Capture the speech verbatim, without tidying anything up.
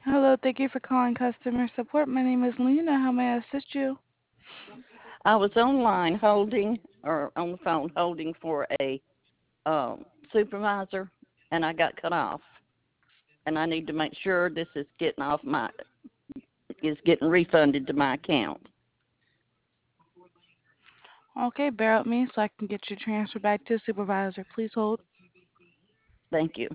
Hello, thank you for calling customer support. My name is Lena. How may I assist you? I was online holding or on the phone holding for a um, supervisor, and I got cut off. And I need to make sure this is getting off my is getting refunded to my account. Okay, bear with me so I can get you transferred back to supervisor. Please hold. Thank you.